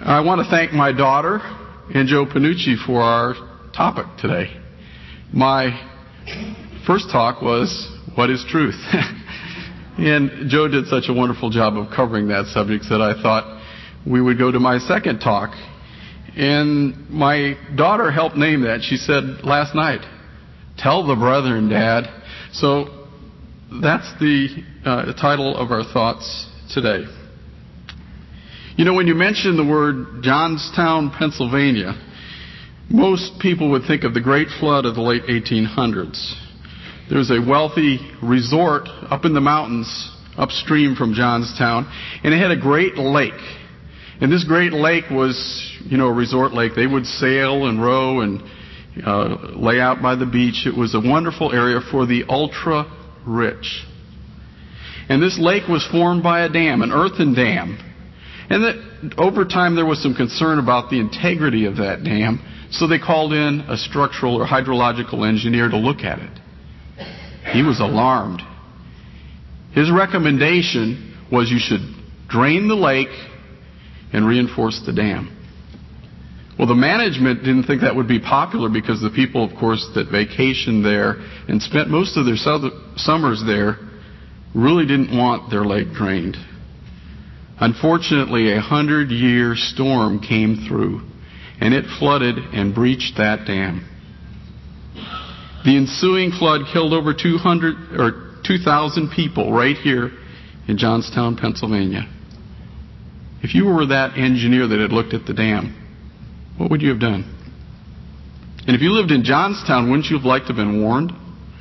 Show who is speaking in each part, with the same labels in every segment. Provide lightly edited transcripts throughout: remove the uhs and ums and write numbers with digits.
Speaker 1: I want to thank my daughter and Joe Panucci for our topic today. My first talk was, what is truth? And Joe did such a wonderful job of covering that subject that I thought we would go to my second talk. And my daughter helped name that. She said last night, "Tell the brethren, Dad." So that's the title of our thoughts today. You know, when you mention the word Johnstown, Pennsylvania, most people would think of the Great Flood of the late 1800s. There's a wealthy resort up in the mountains upstream from Johnstown, and it had a great lake. And this great lake was, a resort lake. They would sail and row and lay out by the beach. It was a wonderful area for the ultra-rich. And this lake was formed by a dam, an earthen dam. And that over time there was some concern about the integrity of that dam, so they called in a structural or hydrological engineer to look at it. He was alarmed. His recommendation was you should drain the lake and reinforce the dam. Well, the management didn't think that would be popular because the people, of course, that vacationed there and spent most of their summers there really didn't want their lake drained. Unfortunately, 100-year storm came through, and it flooded and breached that dam. The ensuing flood killed over 2,000 people right here in Johnstown, Pennsylvania. If you were that engineer that had looked at the dam, what would you have done? And if you lived in Johnstown, wouldn't you have liked to have been warned?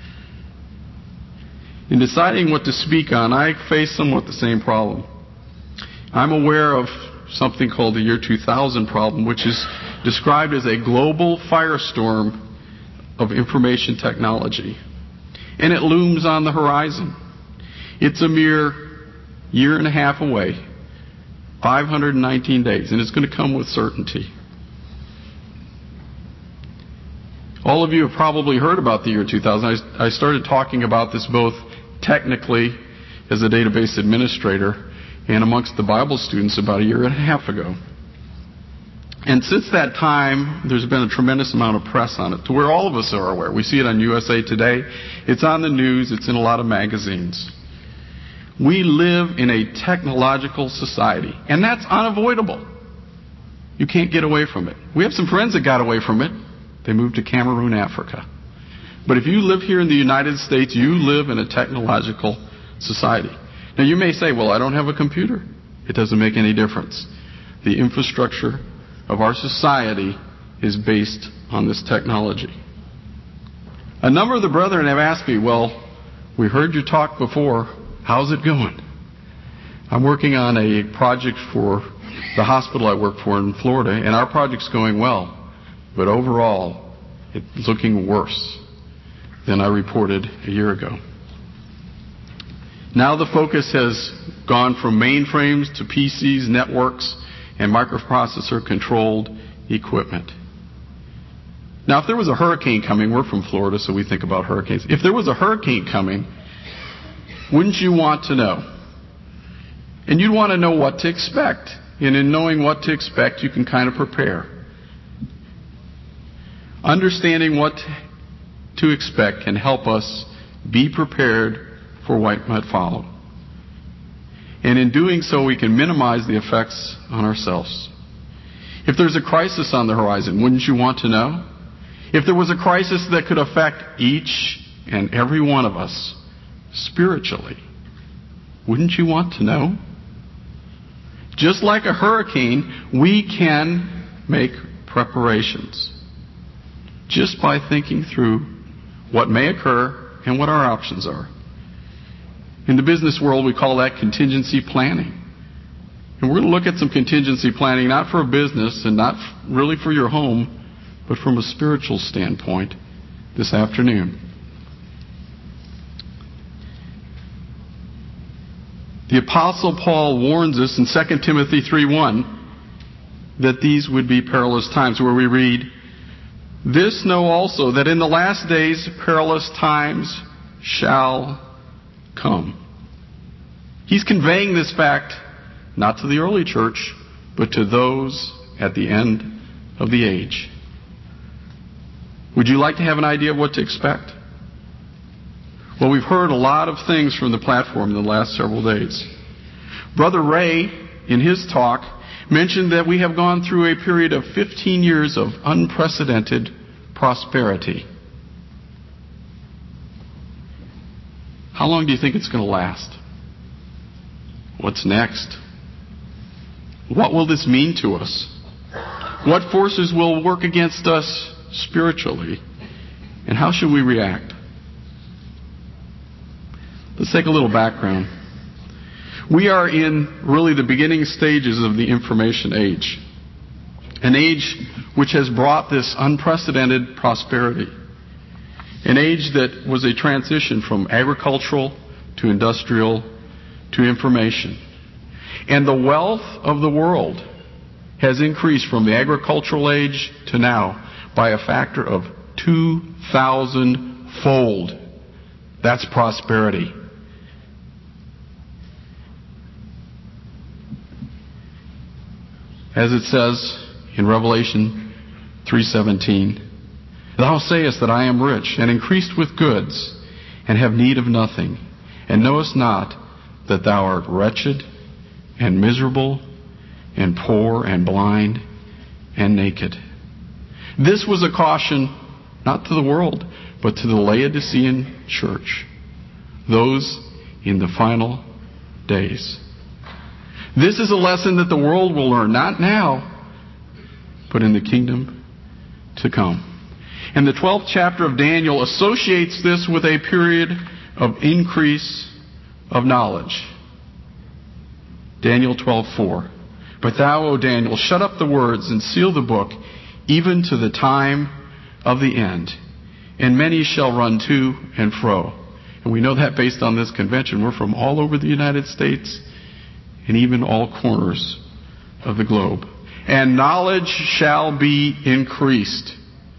Speaker 1: In deciding what to speak on, I face somewhat the same problem. I'm aware of something called the year 2000 problem, which is described as a global firestorm of information technology. And it looms on the horizon. It's a mere year and a half away, 519 days, and it's going to come with certainty. All of you have probably heard about the year 2000. I started talking about this both technically as a database administrator and amongst the Bible students about a year and a half ago. And since that time, there's been a tremendous amount of press on it, to where all of us are aware. We see it on USA Today. It's on the news. It's in a lot of magazines. We live in a technological society, and that's unavoidable. You can't get away from it. We have some friends that got away from it. They moved to Cameroon, Africa. But if you live here in the United States, you live in a technological society. Now, you may say, well, I don't have a computer. It doesn't make any difference. The infrastructure of our society is based on this technology. A number of the brethren have asked me, well, we heard you talk before. How's it going? I'm working on a project for the hospital I work for in Florida, and our project's going well. But overall, it's looking worse than I reported a year ago. Now the focus has gone from mainframes to PCs, networks, and microprocessor-controlled equipment. Now, if there was a hurricane coming, we're from Florida, so we think about hurricanes. If there was a hurricane coming, wouldn't you want to know? And you'd want to know what to expect. And in knowing what to expect, you can kind of prepare. Understanding what to expect can help us be prepared for what might follow. And in doing so, we can minimize the effects on ourselves. If there's a crisis on the horizon, wouldn't you want to know? If there was a crisis that could affect each and every one of us spiritually, wouldn't you want to know? Just like a hurricane, we can make preparations just by thinking through what may occur and what our options are. In the business world, we call that contingency planning. And we're going to look at some contingency planning, not for a business and not really for your home, but from a spiritual standpoint this afternoon. The Apostle Paul warns us in 2 Timothy 3:1 that these would be perilous times, where we read, "This know also, that in the last days perilous times shall come." He's conveying this fact not to the early church, but to those at the end of the age. Would you like to have an idea of what to expect? Well, we've heard a lot of things from the platform in the last several days. Brother Ray, in his talk, mentioned that we have gone through a period of 15 years of unprecedented prosperity. How long do you think it's going to last? What's next? What will this mean to us? What forces will work against us spiritually? And how should we react? Let's take a little background. We are in really the beginning stages of the information age. An age which has brought this unprecedented prosperity. An age that was a transition from agricultural to industrial to information. And the wealth of the world has increased from the agricultural age to now by a factor of 2,000-fold. That's prosperity. As it says in Revelation 3:17, Thou sayest that I am rich and increased with goods and have need of nothing, and knowest not that thou art wretched and miserable and poor and blind and naked. This was a caution not to the world, but to the Laodicean church, those in the final days. This is a lesson that the world will learn, not now, but in the kingdom to come. And the 12th chapter of Daniel associates this with a period of increase of knowledge. Daniel 12:4. But thou, O Daniel, shut up the words and seal the book, even to the time of the end. And many shall run to and fro. And we know that based on this convention. We're from all over the United States and even all corners of the globe. And knowledge shall be increased.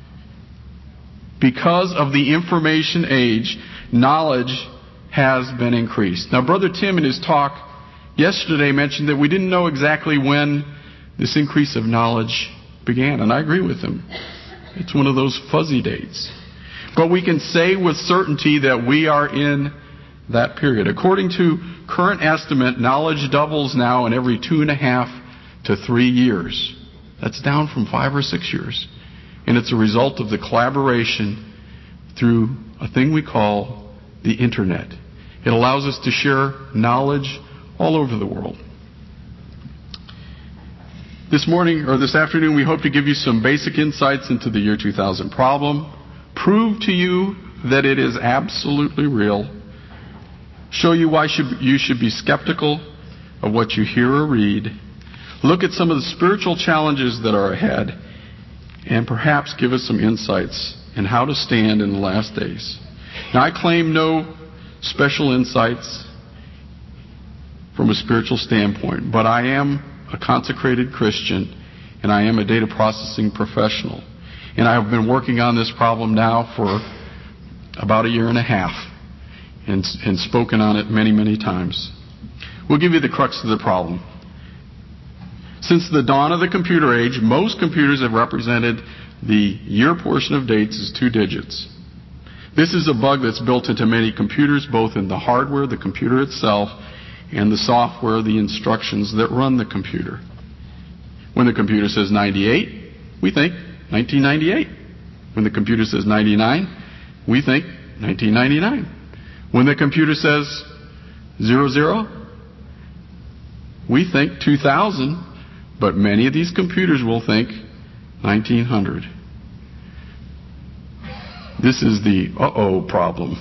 Speaker 1: Because of the information age, knowledge has been increased. Now, Brother Tim in his talk yesterday mentioned that we didn't know exactly when this increase of knowledge began, and I agree with him. It's one of those fuzzy dates. But we can say with certainty that we are in that period. According to current estimate, knowledge doubles now in every 2.5 to 3 years. That's down from 5 or 6 years. And it's a result of the collaboration through a thing we call the Internet. It allows us to share knowledge all over the world. This morning or this afternoon, we hope to give you some basic insights into the year 2000 problem, prove to you that it is absolutely real, show you why you should be skeptical of what you hear or read, look at some of the spiritual challenges that are ahead, and perhaps give us some insights in how to stand in the last days. Now, I claim no special insights from a spiritual standpoint, but I am a consecrated Christian, and I am a data processing professional. And I have been working on this problem now for about 1.5 years and spoken on it many, many times. We'll give you the crux of the problem. Since the dawn of the computer age, most computers have represented the year portion of dates as 2 digits. This is a bug that's built into many computers, both in the hardware, the computer itself, and the software, the instructions that run the computer. When the computer says 98, we think 1998. When the computer says 99, we think 1999. When the computer says 00, we think 2000, but many of these computers will think 1900. This is the uh-oh problem.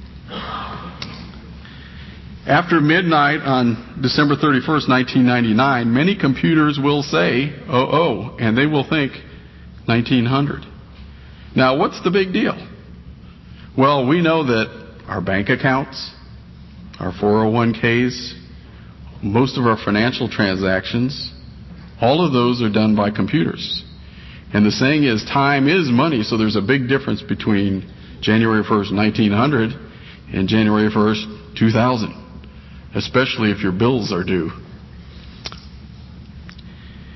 Speaker 1: After midnight on December 31st, 1999, many computers will say, oh, and they will think 1900. Now, what's the big deal? Well, we know that our bank accounts, our 401ks, most of our financial transactions, all of those are done by computers. And the saying is, time is money, so there's a big difference between January 1st, 1900 and January 1st, 2000. Especially if your bills are due.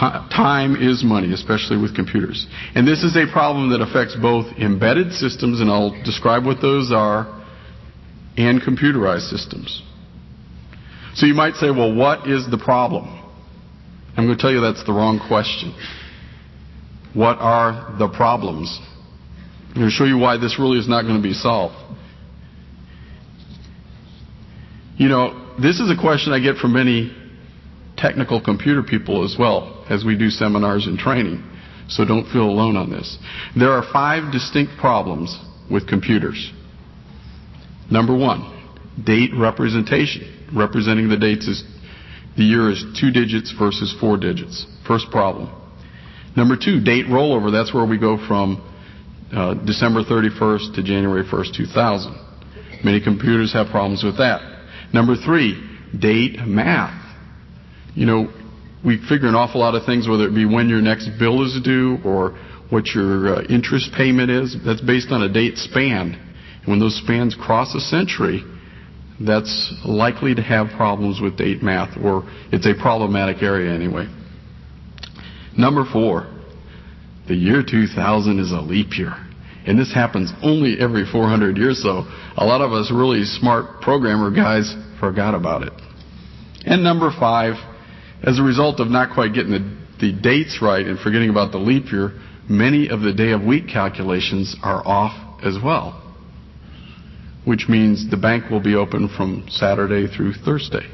Speaker 1: Time is money, especially with computers. And this is a problem that affects both embedded systems, and I'll describe what those are, and computerized systems. So you might say, well, what is the problem? I'm going to tell you that's the wrong question. What are the problems? I'm going to show you why this really is not going to be solved. You know, this is a question I get from many technical computer people as well as we do seminars and training. So don't feel alone on this. There are 5 distinct problems with computers. Number 1, date representation. Representing the dates is the year is 2 digits versus 4 digits. First problem. Number 2, date rollover. That's where we go from December 31st to January 1st, 2000. Many computers have problems with that. Number 3, date math. You know, we figure an awful lot of things, whether it be when your next bill is due or what your interest payment is. That's based on a date span. And when those spans cross a century, that's likely to have problems with date math, or it's a problematic area anyway. Number 4, the year 2000 is a leap year. And this happens only every 400 years, so a lot of us really smart programmer guys forgot about it. And number 5, as a result of not quite getting the dates right and forgetting about the leap year, many of the day of week calculations are off as well, which means the bank will be open from Saturday through Thursday.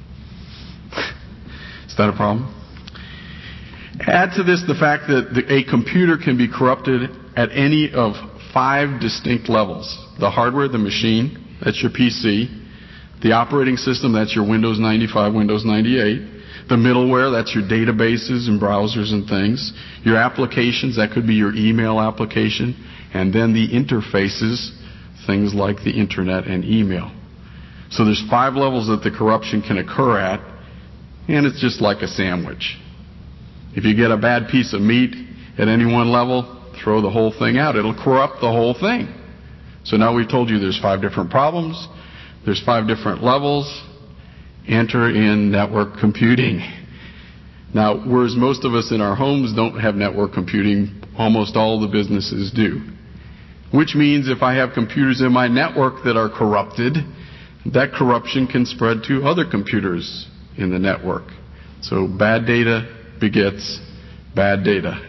Speaker 1: Is that a problem? Add to this the fact that a computer can be corrupted at any of 5 distinct levels. The hardware, the machine, that's your PC. The operating system, that's your Windows 95, Windows 98. The middleware, that's your databases and browsers and things. Your applications, that could be your email application. And then the interfaces, things like the internet and email. So there's 5 levels that the corruption can occur at, and it's just like a sandwich. If you get a bad piece of meat at any one level, throw the whole thing out. It'll corrupt the whole thing. So now we've told you there's 5 different problems, there's 5 different levels. Enter in network computing. Now, whereas most of us in our homes don't have network computing, almost all the businesses do. Which means if I have computers in my network that are corrupted, that corruption can spread to other computers in the network. So bad data begets bad data.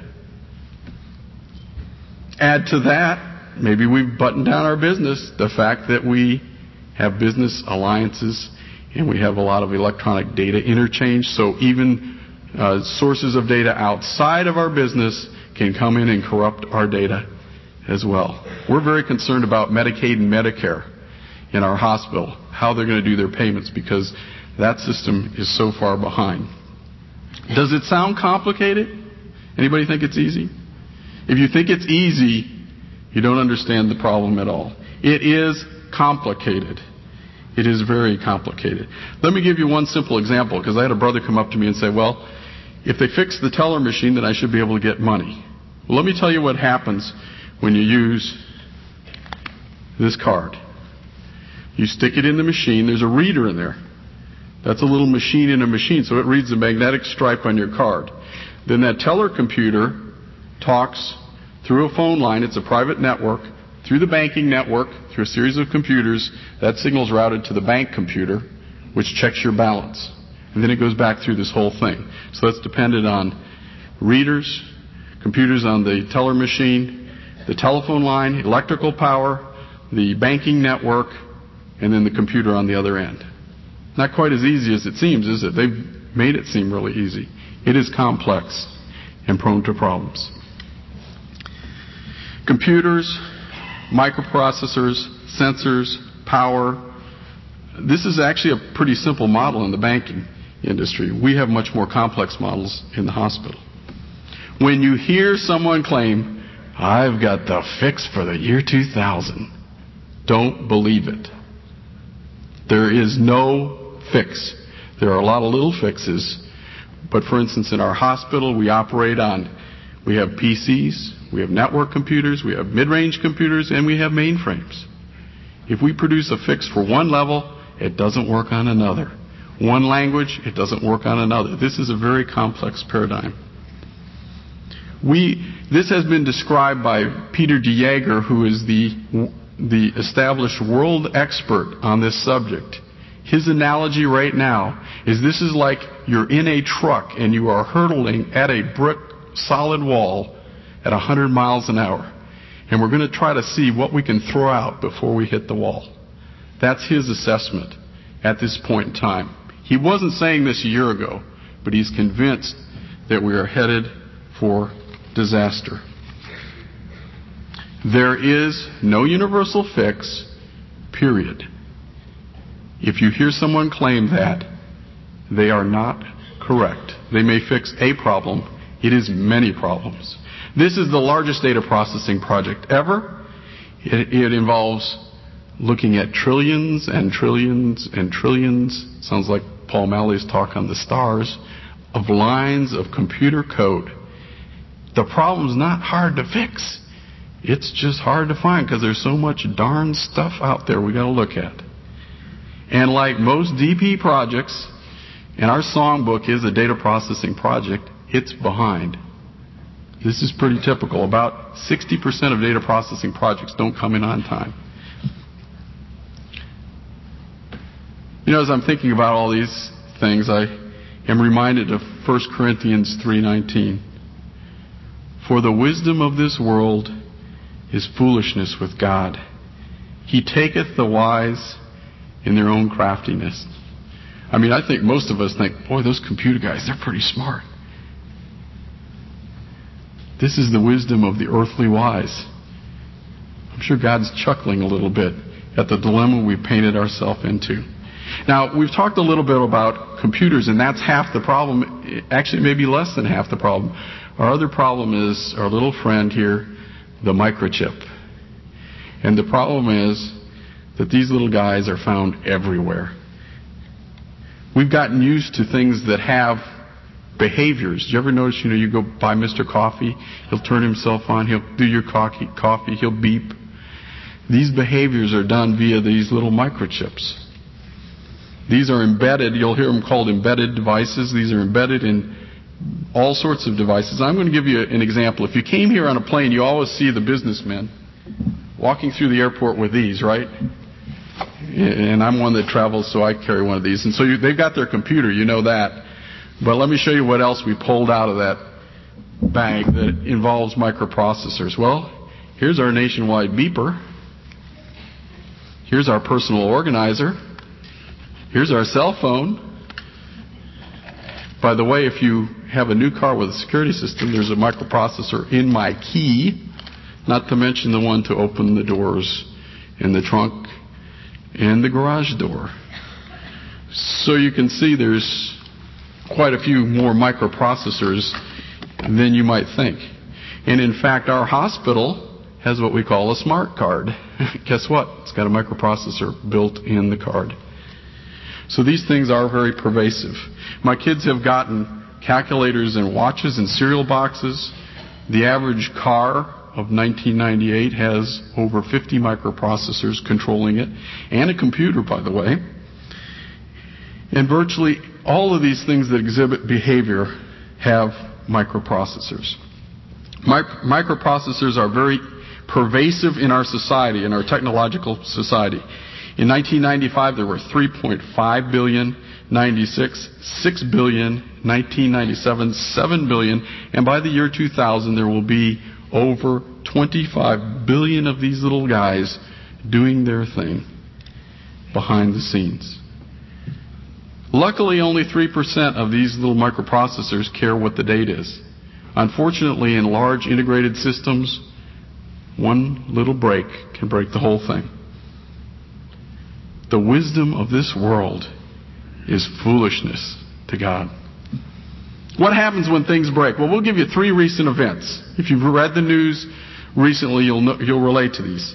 Speaker 1: Add to that, maybe we've buttoned down our business, the fact that we have business alliances and we have a lot of electronic data interchange. So even sources of data outside of our business can come in and corrupt our data as well. We're very concerned about Medicaid and Medicare in our hospital, how they're going to do their payments, because that system is so far behind. Does it sound complicated? Anybody think it's easy? If you think it's easy, you don't understand the problem at all. It is complicated. It is very complicated. Let me give you one simple example, because I had a brother come up to me and say, well, if they fix the teller machine, then I should be able to get money. Well, let me tell you what happens when you use this card. You stick it in the machine. There's a reader in there. That's a little machine in a machine, so it reads the magnetic stripe on your card. Then that teller computer talks through a phone line. It's a private network. Through the banking network, through a series of computers, that signal's routed to the bank computer, which checks your balance. And then it goes back through this whole thing. So that's dependent on readers, computers on the teller machine, the telephone line, electrical power, the banking network, and then the computer on the other end. Not quite as easy as it seems, is it? They've made it seem really easy. It is complex and prone to problems. Computers, microprocessors, sensors, power. This is actually a pretty simple model in the banking industry. We have much more complex models in the hospital. When you hear someone claim, I've got the fix for the year 2000, don't believe it. There is no fix. There are a lot of little fixes. But for instance, in our hospital, we have PCs, we have network computers, we have mid-range computers, and we have mainframes. If we produce a fix for one level, it doesn't work on another. One language, it doesn't work on another. This is a very complex paradigm. This has been described by Peter de Jager, who is the established world expert on this subject. His analogy right now is this is like you're in a truck and you are hurtling at a brick solid wall at 100 miles an hour. And we're going to try to see what we can throw out before we hit the wall. That's his assessment at this point in time. He wasn't saying this a year ago, but he's convinced that we are headed for disaster. There is no universal fix, period. If you hear someone claim that, they are not correct. They may fix a problem. It is many problems. This is the largest data processing project ever. It involves looking at trillions and trillions and trillions, sounds like Paul Malley's talk on the stars, of lines of computer code. The problem's not hard to fix. It's just hard to find because there's so much darn stuff out there we got to look at. And like most DP projects, and our songbook is a data processing project, it's behind. This is pretty typical. About 60% of data processing projects don't come in on time. You know, as I'm thinking about all these things, I am reminded of 1 Corinthians 3:19. For the wisdom of this world is foolishness with God. He taketh the wise in their own craftiness. I mean, I think most of us think, boy, those computer guys, they're pretty smart. This is the wisdom of the earthly wise. I'm sure God's chuckling a little bit at the dilemma we painted ourselves into. Now, we've talked a little bit about computers, and that's half the problem. Actually, maybe less than half the problem. Our other problem is our little friend here, the microchip. And the problem is that these little guys are found everywhere. We've gotten used to things that have behaviors. Do you ever notice, you go buy Mr. Coffee, he'll turn himself on, he'll do your coffee, he'll beep. These behaviors are done via these little microchips. These are embedded, you'll hear them called embedded devices. These are embedded in all sorts of devices. I'm going to give you an example. If you came here on a plane, you always see the businessmen walking through the airport with these, right? And I'm one that travels, so I carry one of these. And so they've got their computer, you know that. But let me show you what else we pulled out of that bag that involves microprocessors. Well, here's our nationwide beeper. Here's our personal organizer. Here's our cell phone. By the way, if you have a new car with a security system, there's a microprocessor in my key, not to mention the one to open the doors in the trunk and the garage door. So you can see there's quite a few more microprocessors than you might think. And in fact, our hospital has what we call a smart card. Guess what? It's got a microprocessor built in the card. So these things are very pervasive. My kids have gotten calculators and watches and cereal boxes. The average car of 1998 has over 50 microprocessors controlling it, and a computer, by the way. And virtually all of these things that exhibit behavior have microprocessors. Microprocessors are very pervasive in our society, in our technological society. In 1995, there were 3.5 billion, 96, 6 billion, 1997, 7 billion, and by the year 2000, there will be over 25 billion of these little guys doing their thing behind the scenes. Luckily, only 3% of these little microprocessors care what the date is. Unfortunately, in large integrated systems, one little break can break the whole thing. The wisdom of this world is foolishness to God. What happens when things break? Well, we'll give you 3 recent events. If you've read the news recently, you'll relate to these.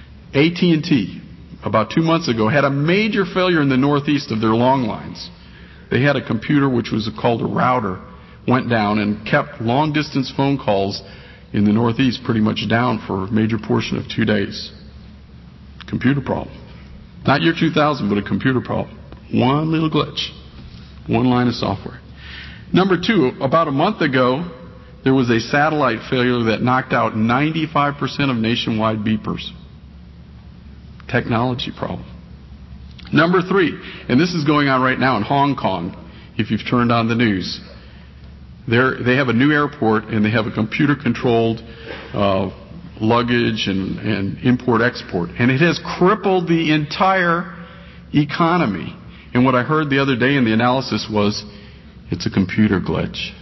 Speaker 1: AT&T, about 2 months ago, had a major failure in the northeast of their long lines. They had a computer which was called a router, went down and kept long-distance phone calls in the northeast pretty much down for a major portion of 2 days. Computer problem. Not year 2000, but a computer problem. One little glitch. One line of software. Number 2, about a month ago, there was a satellite failure that knocked out 95% of nationwide beepers. Technology problem. Number 3, and this is going on right now in Hong Kong, if you've turned on the news. They have a new airport, and they have a computer-controlled luggage and import-export. And it has crippled the entire economy. And what I heard the other day in the analysis was, it's a computer glitch.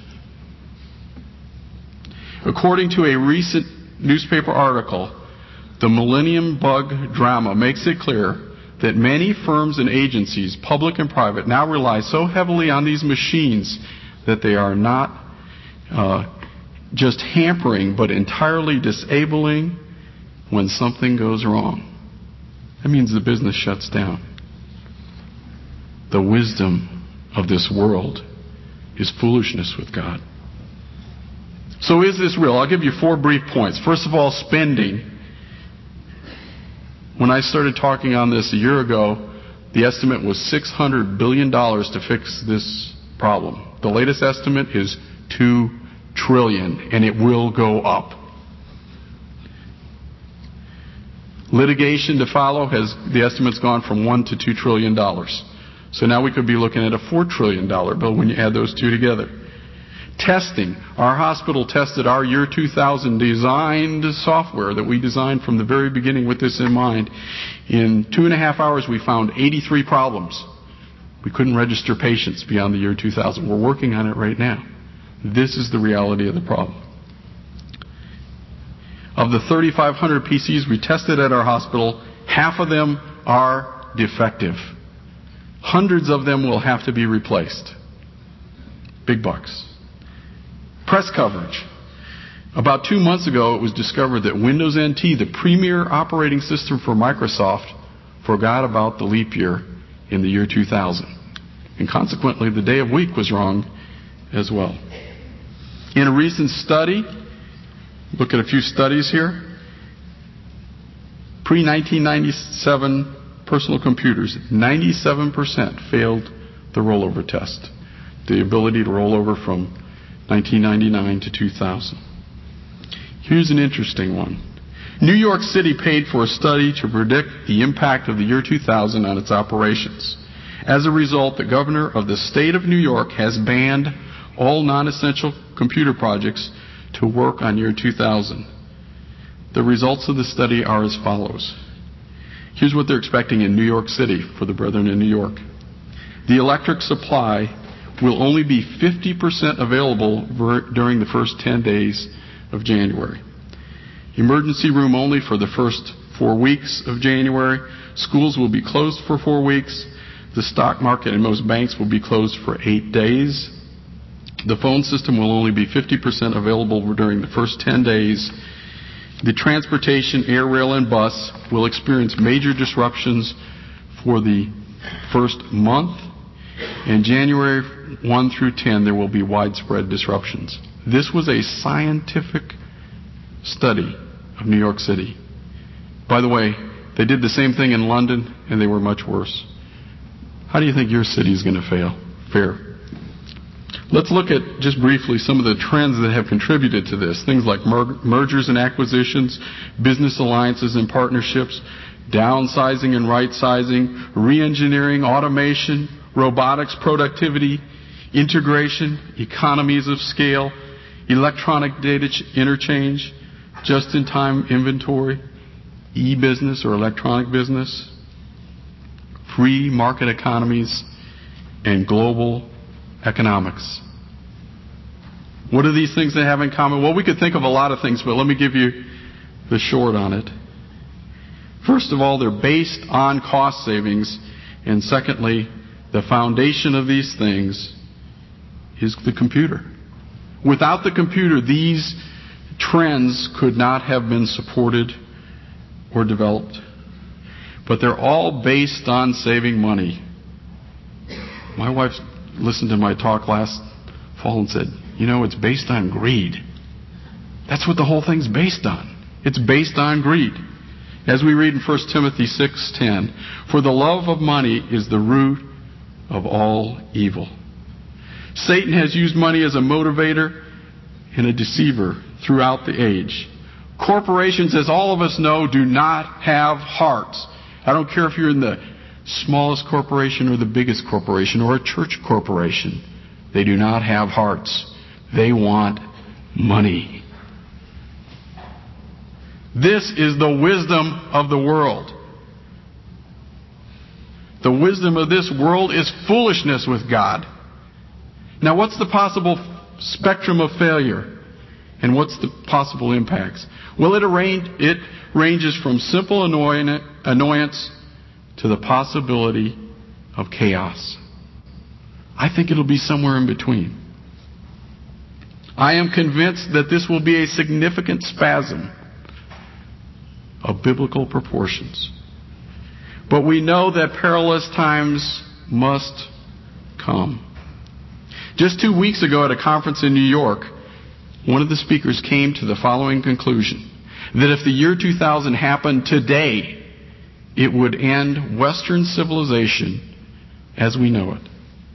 Speaker 1: According to a recent newspaper article, the Millennium Bug drama makes it clear that many firms and agencies, public and private, now rely so heavily on these machines that they are not just hampering, but entirely disabling when something goes wrong. That means the business shuts down. The wisdom of this world is foolishness with God. So is this real? I'll give you 4 brief points. First of all, spending. When I started talking on this a year ago, the estimate was $600 billion to fix this problem. The latest estimate is $2 trillion, and it will go up. Litigation to follow the estimate's gone from $1 to $2 trillion. So now we could be looking at a $4 trillion bill when you add those two together. Testing. Our hospital tested our year 2000 designed software that we designed from the very beginning with this in mind. In 2.5 hours, we found 83 problems. We couldn't register patients beyond the year 2000. We're working on it right now. This is the reality of the problem. Of the 3,500 PCs we tested at our hospital, half of them are defective. Hundreds of them will have to be replaced. Big bucks. Press coverage. About 2 months ago, it was discovered that Windows NT, the premier operating system for Microsoft, forgot about the leap year in the year 2000. And consequently, the day of week was wrong as well. In a recent study, look at a few studies here. Pre-1997 personal computers, 97% failed the rollover test. The ability to roll over from 1999 to 2000. Here's an interesting one. New York City paid for a study to predict the impact of the year 2000 on its operations. As a result, the governor of the state of New York has banned all non-essential computer projects to work on year 2000. The results of the study are as follows. Here's what they're expecting in New York City for the brethren in New York. The electric supply will only be 50% available during the first 10 days of January. Emergency room only for the first 4 weeks of January. Schools will be closed for 4 weeks. The stock market and most banks will be closed for 8 days. The phone system will only be 50% available during the first 10 days. The transportation, air, rail, and bus will experience major disruptions for the first month. In January 1 through 10, there will be widespread disruptions. This was a scientific study of New York City. By the way, they did the same thing in London, and they were much worse. How do you think your city is going to fare? Let's look at, just briefly, some of the trends that have contributed to this. Things like mergers and acquisitions, business alliances and partnerships, downsizing and right-sizing, re-engineering, automation, robotics, productivity, integration, economies of scale, electronic data interchange, just-in-time inventory, e-business or electronic business, free market economies, and global economics. What are these things they have in common? Well, we could think of a lot of things, but let me give you the short on it. First of all, they're based on cost savings, and secondly, the foundation of these things is the computer. Without the computer, these trends could not have been supported or developed. But they're all based on saving money. My wife listened to my talk last fall and said, it's based on greed. That's what the whole thing's based on. It's based on greed. As we read in 1 Timothy 6:10, for the love of money is the root of all evil. Satan has used money as a motivator and a deceiver throughout the age. Corporations, as all of us know, do not have hearts. I don't care if you're in the smallest corporation or the biggest corporation or a church corporation. They do not have hearts. They want money. This is the wisdom of the world. The wisdom of this world is foolishness with God. Now, what's the possible spectrum of failure? And what's the possible impacts? Well, it ranges from simple annoyance to the possibility of chaos. I think it'll be somewhere in between. I am convinced that this will be a significant spasm of biblical proportions. But we know that perilous times must come. Just 2 weeks ago at a conference in New York, one of the speakers came to the following conclusion: that if the year 2000 happened today, it would end Western civilization as we know it.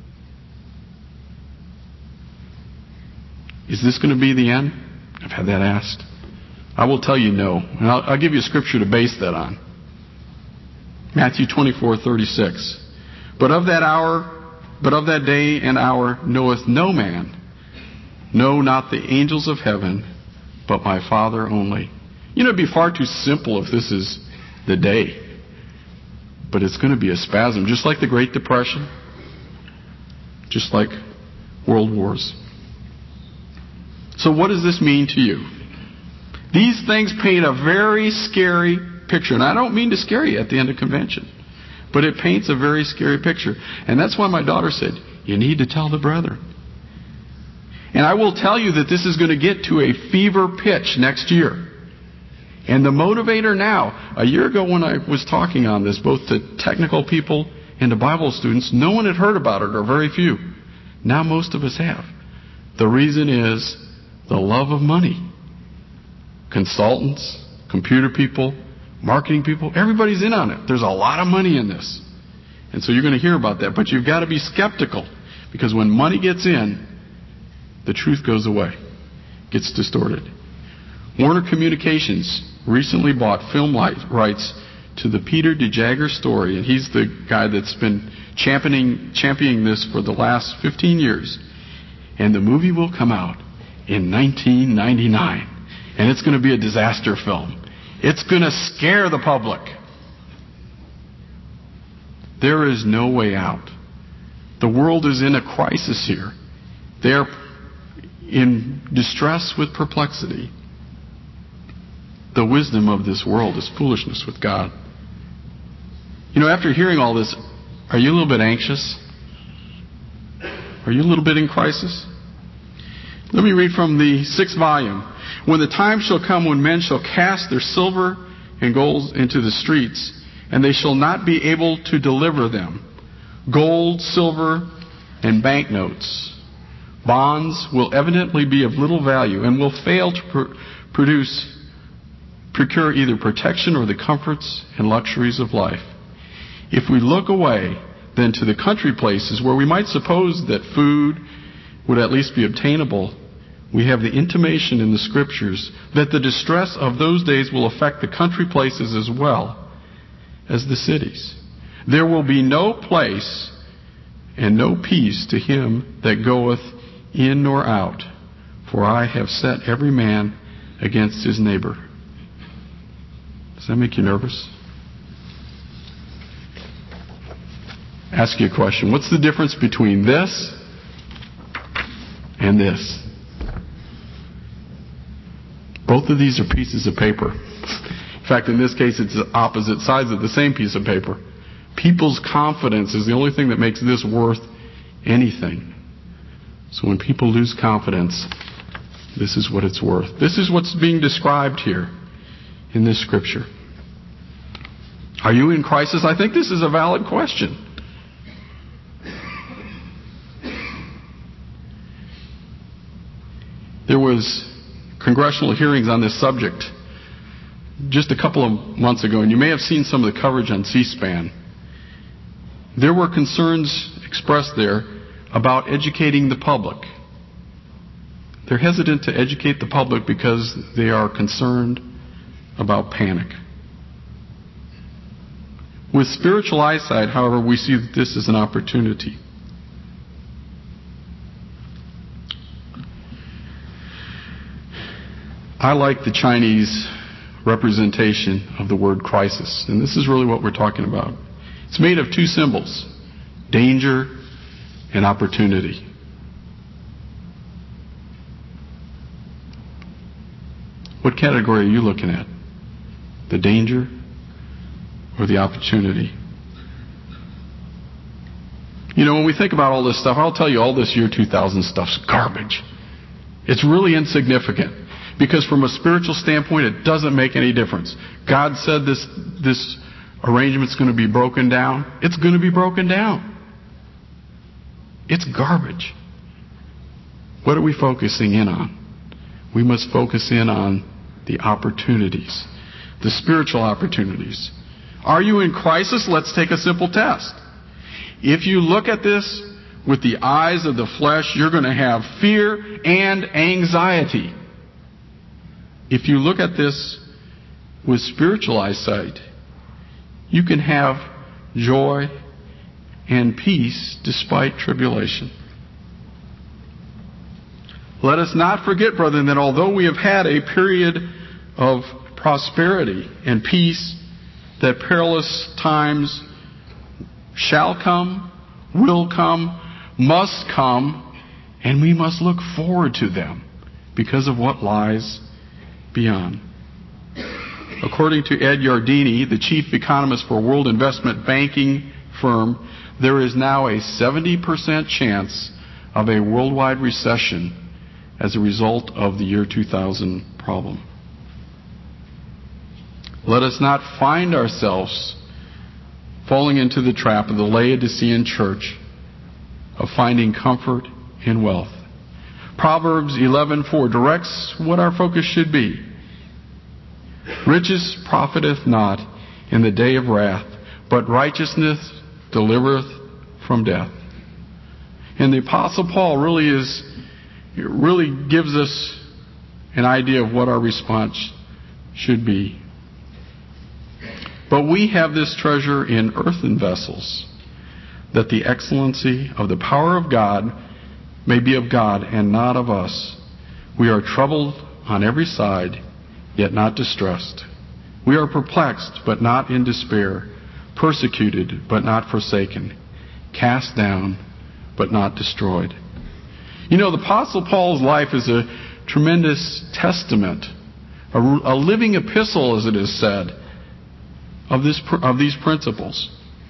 Speaker 1: Is this going to be the end? I've had that asked. I will tell you no. And I'll give you a scripture to base that on. Matthew 24:36. But of that day and hour knoweth no man, no, not the angels of heaven, but my Father only. You know, it'd be far too simple if this is the day. But it's going to be a spasm, just like the Great Depression, just like world wars. So what does this mean to you? These things paint a very scary picture. And I don't mean to scare you at the end of convention, but it paints a very scary picture. And that's why my daughter said, you need to tell the brethren. And I will tell you that this is going to get to a fever pitch next year. And the motivator now, a year ago when I was talking on this, both to technical people and to Bible students, no one had heard about it, or very few. Now most of us have. The reason is the love of money. Consultants, computer people, marketing people, everybody's in on it. There's a lot of money in this. And so you're going to hear about that. But you've got to be skeptical, because when money gets in, the truth goes away. Gets distorted. Warner Communications recently bought film rights to the Peter DeJager story, and he's the guy that's been championing this for the last 15 years. And the movie will come out in 1999. And it's going to be a disaster film. It's going to scare the public. There is no way out. The world is in a crisis here. They're in distress with perplexity. The wisdom of this world is foolishness with God. You know, after hearing all this, are you a little bit anxious? Are you a little bit in crisis? Let me read from the 6th volume. When the time shall come when men shall cast their silver and gold into the streets, and they shall not be able to deliver them. Gold, silver, and banknotes. Bonds will evidently be of little value and will fail to procure either protection or the comforts and luxuries of life. If we look away, then, to the country places where we might suppose that food would at least be obtainable, we have the intimation in the Scriptures that the distress of those days will affect the country places as well as the cities. There will be no place and no peace to him that goeth in nor out, for I have set every man against his neighbor. Does that make you nervous? Ask you a question. What's the difference between this and this? Both of these are pieces of paper. In fact, in this case, it's the opposite sides of the same piece of paper. People's confidence is the only thing that makes this worth anything. So when people lose confidence, this is what it's worth. This is what's being described here in this scripture. Are you in crisis? I think this is a valid question. There was congressional hearings on this subject just a couple of months ago, and you may have seen some of the coverage on C-SPAN. There were concerns expressed there about educating the public They're hesitant to educate the public because they are concerned about panic. With spiritual eyesight, however, we see that this is an opportunity. I like the Chinese representation of the word crisis, and this is really what we're talking about. It's made of two symbols, danger and opportunity. What category are you looking at? The danger or the opportunity? You know, when we think about all this stuff, I'll tell you all this year 2000 stuff's garbage. It's really insignificant. Because from a spiritual standpoint, it doesn't make any difference. God said this arrangement's going to be broken down. It's going to be broken down. It's garbage. What are we focusing in on? We must focus in on the opportunities, the spiritual opportunities. Are you in crisis? Let's take a simple test. If you look at this with the eyes of the flesh, you're going to have fear and anxiety. If you look at this with spiritual eyesight, you can have joy and peace despite tribulation. Let us not forget, brethren, that although we have had a period of prosperity and peace, that perilous times shall come, will come, must come, and we must look forward to them because of what lies beyond. According to Ed Yardeni, the chief economist for a World Investment Banking firm, there is now a 70% chance of a worldwide recession as a result of the year 2000 problem. Let us not find ourselves falling into the trap of the Laodicean church of finding comfort in wealth. Proverbs 11:4 directs what our focus should be. Riches profiteth not in the day of wrath, but righteousness delivereth from death. And the Apostle Paul really gives us an idea of what our response should be. But we have this treasure in earthen vessels, that the excellency of the power of God may be of God and not of us. We are troubled on every side, yet not distressed. We are perplexed, but not in despair, persecuted, but not forsaken, cast down, but not destroyed. You know, the Apostle Paul's life is a tremendous testament, a living epistle, as it is said, of these principles.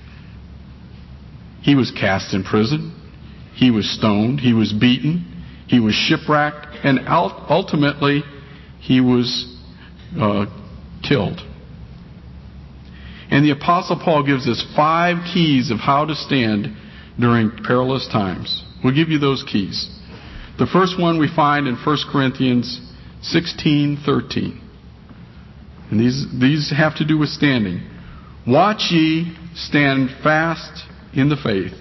Speaker 1: He was cast in prison. He was stoned. He was beaten. He was shipwrecked. And ultimately, he was killed. And the Apostle Paul gives us 5 keys of how to stand during perilous times. We'll give you those keys. The first one we find in 1 Corinthians 16:13. And these have to do with standing. Watch ye, stand fast in the faith.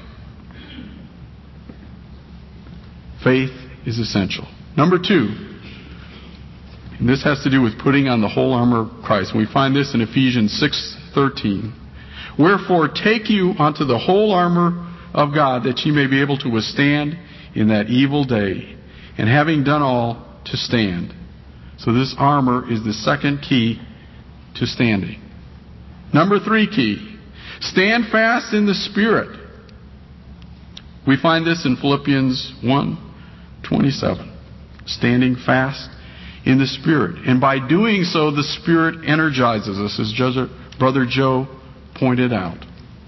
Speaker 1: Faith is essential. Number 2, and this has to do with putting on the whole armor of Christ. And we find this in Ephesians 6:13. Wherefore take you unto the whole armor of God, that ye may be able to withstand in that evil day, and having done all, to stand. So this armor is the second key to standing. Number 3 key, stand fast in the Spirit. We find this in Philippians 1:27. Standing fast in the Spirit. And by doing so, the Spirit energizes us, as Brother Joe pointed out.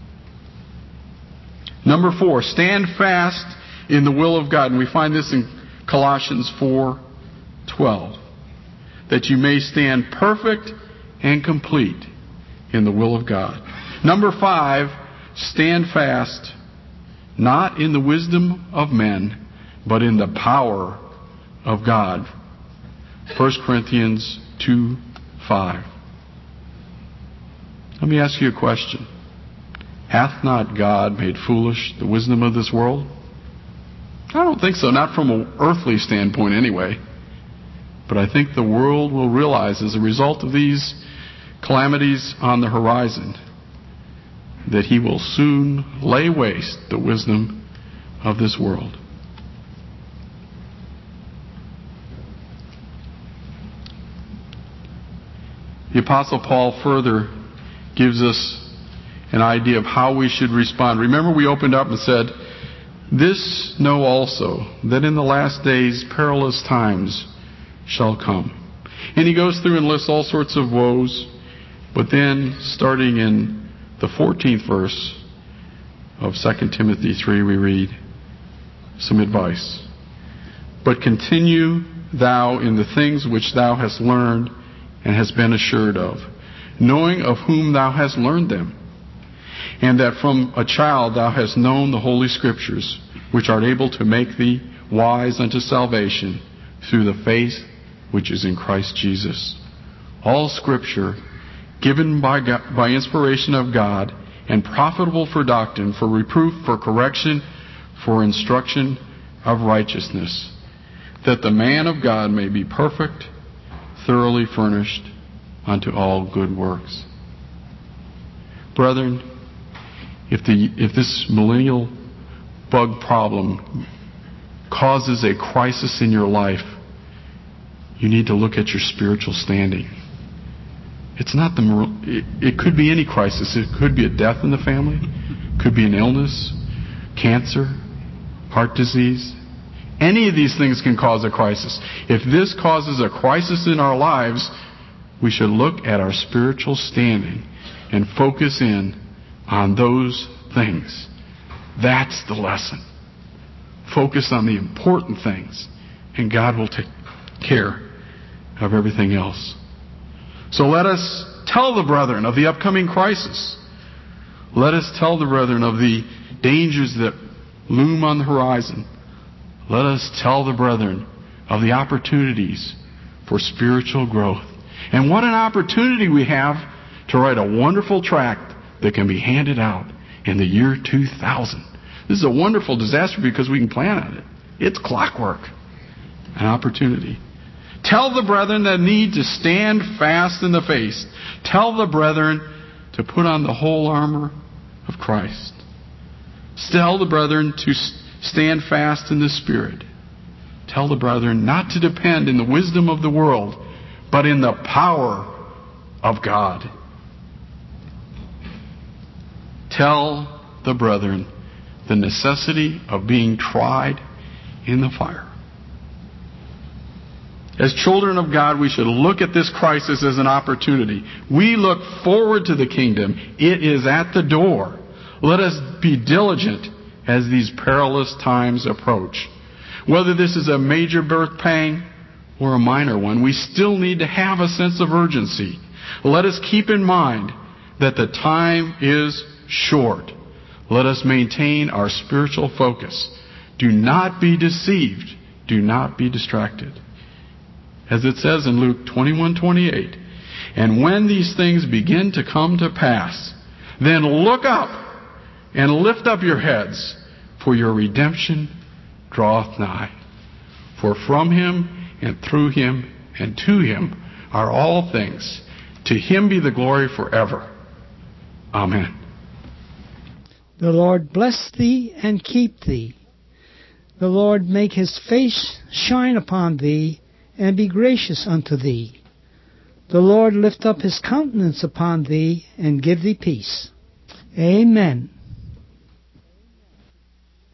Speaker 1: Number 4, stand fast in the will of God. And we find this in Colossians 4:12. That you may stand perfect and complete in the will of God. Number 5, stand fast, not in the wisdom of men, but in the power of God. 1 Corinthians 2:5. Let me ask you a question. Hath not God made foolish the wisdom of this world? I don't think so, not from an earthly standpoint anyway. But I think the world will realize as a result of these calamities on the horizon that he will soon lay waste the wisdom of this world. The Apostle Paul further gives us an idea of how we should respond. Remember, we opened up and said, "This know also, that in the last days perilous times shall come." And he goes through and lists all sorts of woes, but then starting in the 14th verse of 2 Timothy 3, we read some advice. "But continue thou in the things which thou hast learned and hast been assured of, knowing of whom thou hast learned them, and that from a child thou hast known the Holy Scriptures, which are able to make thee wise unto salvation through the faith which is in Christ Jesus. All Scripture given by inspiration of God and profitable for doctrine, for reproof, for correction, for instruction of righteousness, that the man of God may be perfect, thoroughly furnished unto all good works." Brethren, if this millennial bug problem causes a crisis in your life, you need to look at your spiritual standing. It's not it could be any crisis. It could be a death in the family, could be an illness, cancer, heart disease. Any of these things can cause a crisis. If this causes a crisis in our lives, we should look at our spiritual standing and focus in on those things. That's the lesson. Focus on the important things, and God will take care of everything else. So let us tell the brethren of the upcoming crisis. Let us tell the brethren of the dangers that loom on the horizon. Let us tell the brethren of the opportunities for spiritual growth. And what an opportunity we have to write a wonderful tract that can be handed out in the year 2000. This is a wonderful disaster because we can plan on it. It's clockwork. An opportunity. Tell the brethren that need to stand fast in the faith. Tell the brethren to put on the whole armor of Christ. Tell the brethren to stand fast in the Spirit. Tell the brethren not to depend in the wisdom of the world, but in the power of God. Tell the brethren the necessity of being tried in the fire. As children of God, we should look at this crisis as an opportunity. We look forward to the kingdom. It is at the door. Let us be diligent as these perilous times approach. Whether this is a major birth pang or a minor one, we still need to have a sense of urgency. Let us keep in mind that the time is short. Let us maintain our spiritual focus. Do not be deceived. Do not be distracted. As it says in Luke 21:28, "And when these things begin to come to pass, then look up and lift up your heads, for your redemption draweth nigh. For from him and through him and to him are all things. To him be the glory forever. Amen."
Speaker 2: The Lord bless thee and keep thee. The Lord make his face shine upon thee and be gracious unto thee. The Lord lift up his countenance upon thee and give thee peace. Amen.